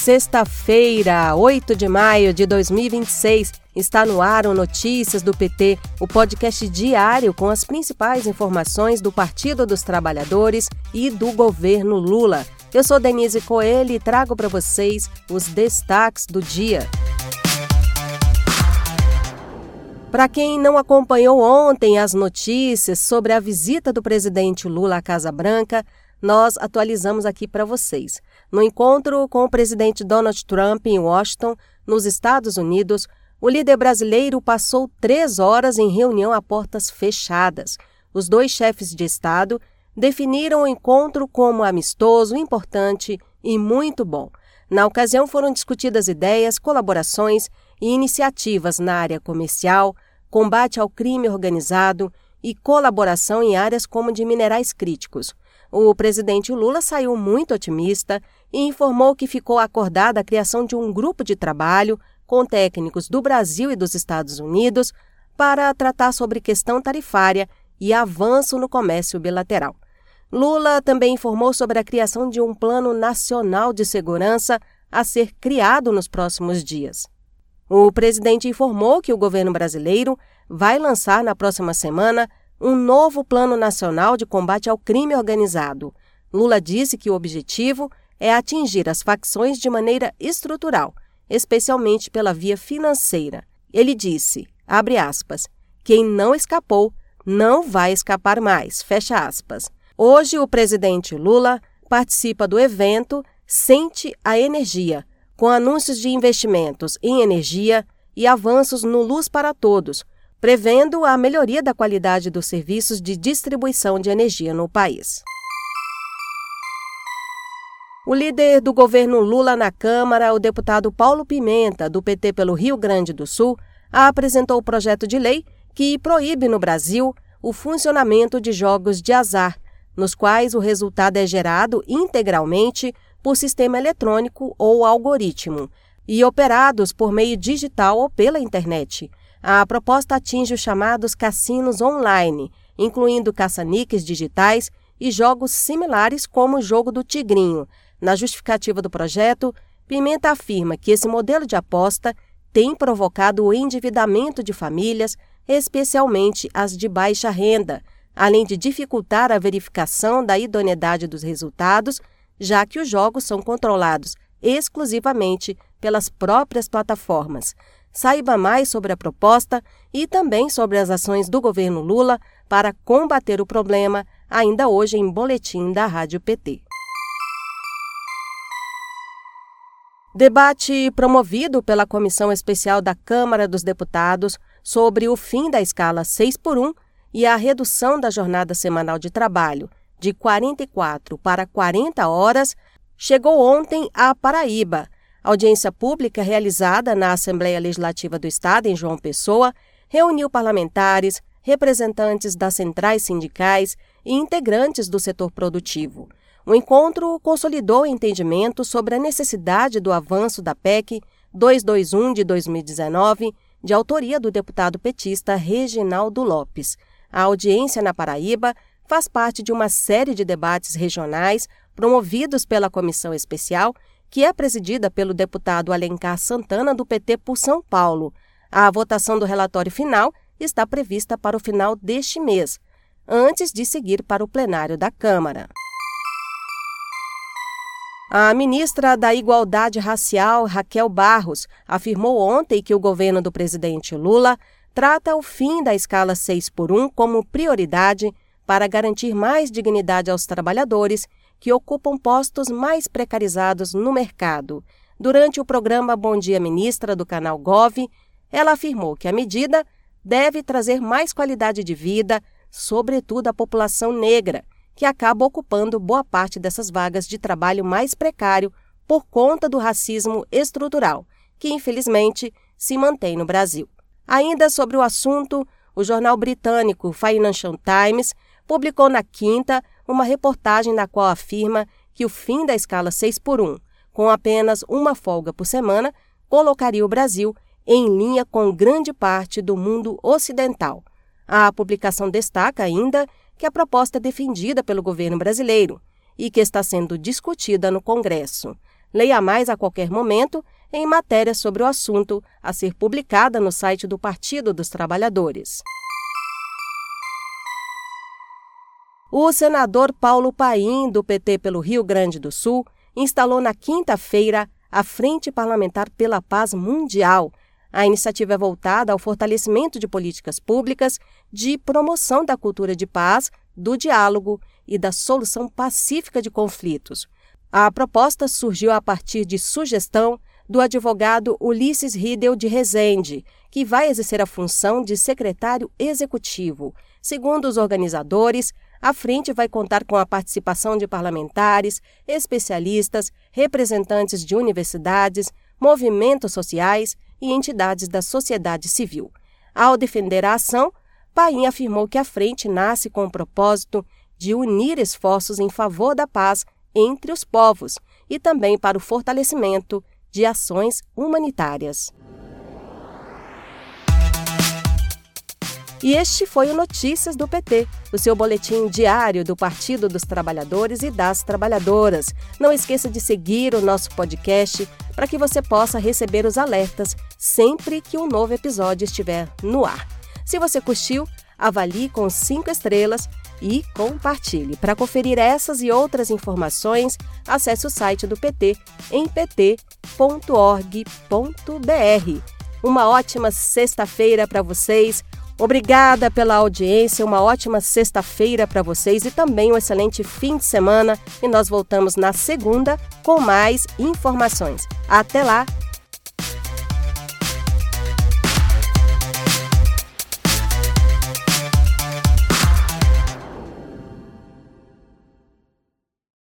Sexta-feira, 8 de maio de 2026, está no ar o Notícias do PT, o podcast diário com as principais informações do Partido dos Trabalhadores e do governo Lula. Eu sou Denise Coelho e trago para vocês os destaques do dia. Para quem não acompanhou ontem as notícias sobre a visita do presidente Lula à Casa Branca, nós atualizamos aqui para vocês. No encontro com o presidente Donald Trump em Washington, nos Estados Unidos, o líder brasileiro passou 3 horas em reunião a portas fechadas. Os dois chefes de Estado definiram o encontro como amistoso, importante e muito bom. Na ocasião foram discutidas ideias, colaborações e iniciativas na área comercial, combate ao crime organizado e colaboração em áreas como de minerais críticos. O presidente Lula saiu muito otimista e informou que ficou acordada a criação de um grupo de trabalho com técnicos do Brasil e dos Estados Unidos para tratar sobre questão tarifária e avanço no comércio bilateral. Lula também informou sobre a criação de um plano nacional de segurança a ser criado nos próximos dias. O presidente informou que o governo brasileiro vai lançar na próxima semana um novo Plano Nacional de Combate ao Crime Organizado. Lula disse que o objetivo é atingir as facções de maneira estrutural, especialmente pela via financeira. Ele disse, abre aspas, quem não escapou não vai escapar mais, fecha aspas. Hoje o presidente Lula participa do evento Sente a Energia, com anúncios de investimentos em energia e avanços no Luz para Todos, prevendo a melhoria da qualidade dos serviços de distribuição de energia no país. O líder do governo Lula na Câmara, o deputado Paulo Pimenta, do PT pelo Rio Grande do Sul, apresentou o projeto de lei que proíbe no Brasil o funcionamento de jogos de azar, nos quais o resultado é gerado integralmente por sistema eletrônico ou algoritmo, e operados por meio digital ou pela internet. A proposta atinge os chamados cassinos online, incluindo caça-níqueis digitais e jogos similares como o jogo do Tigrinho. Na justificativa do projeto, Pimenta afirma que esse modelo de aposta tem provocado o endividamento de famílias, especialmente as de baixa renda, além de dificultar a verificação da idoneidade dos resultados, já que os jogos são controlados exclusivamente pelas próprias plataformas. Saiba mais sobre a proposta e também sobre as ações do governo Lula para combater o problema, ainda hoje em boletim da Rádio PT. Debate promovido pela Comissão Especial da Câmara dos Deputados sobre o fim da escala 6x1 e a redução da jornada semanal de trabalho de 44 para 40 horas chegou ontem à Paraíba. A audiência pública realizada na Assembleia Legislativa do Estado, em João Pessoa, reuniu parlamentares, representantes das centrais sindicais e integrantes do setor produtivo. O encontro consolidou o entendimento sobre a necessidade do avanço da PEC 221 de 2019, de autoria do deputado petista Reginaldo Lopes. A audiência na Paraíba faz parte de uma série de debates regionais promovidos pela Comissão Especial, que é presidida pelo deputado Alencar Santana, do PT por São Paulo. A votação do relatório final está prevista para o final deste mês, antes de seguir para o plenário da Câmara. A ministra da Igualdade Racial, Raquel Barros, afirmou ontem que o governo do presidente Lula trata o fim da escala 6x1 como prioridade para garantir mais dignidade aos trabalhadores que ocupam postos mais precarizados no mercado. Durante o programa Bom Dia Ministra do canal Gov, ela afirmou que a medida deve trazer mais qualidade de vida, sobretudo à população negra, que acaba ocupando boa parte dessas vagas de trabalho mais precário por conta do racismo estrutural, que infelizmente se mantém no Brasil. Ainda sobre o assunto, o jornal britânico Financial Times publicou na quinta uma reportagem na qual afirma que o fim da escala 6x1, com apenas uma folga por semana, colocaria o Brasil em linha com grande parte do mundo ocidental. A publicação destaca ainda que a proposta é defendida pelo governo brasileiro e que está sendo discutida no Congresso. Leia mais a qualquer momento em matéria sobre o assunto a ser publicada no site do Partido dos Trabalhadores. O senador Paulo Paim, do PT pelo Rio Grande do Sul, instalou na quinta-feira a Frente Parlamentar pela Paz Mundial. A iniciativa é voltada ao fortalecimento de políticas públicas de promoção da cultura de paz, do diálogo e da solução pacífica de conflitos. A proposta surgiu a partir de sugestão do advogado Ulisses Riedel de Rezende, que vai exercer a função de secretário executivo. Segundo os organizadores, a frente vai contar com a participação de parlamentares, especialistas, representantes de universidades, movimentos sociais e entidades da sociedade civil. Ao defender a ação, Paim afirmou que a frente nasce com o propósito de unir esforços em favor da paz entre os povos e também para o fortalecimento de ações humanitárias. E este foi o Notícias do PT, o seu boletim diário do Partido dos Trabalhadores e das Trabalhadoras. Não esqueça de seguir o nosso podcast para que você possa receber os alertas sempre que um novo episódio estiver no ar. Se você curtiu, avalie com 5 estrelas e compartilhe. Para conferir essas e outras informações, acesse o site do PT em pt.org.br. Uma ótima sexta-feira para vocês. Obrigada pela audiência, uma ótima sexta-feira para vocês e também um excelente fim de semana. E nós voltamos na segunda com mais informações. Até lá!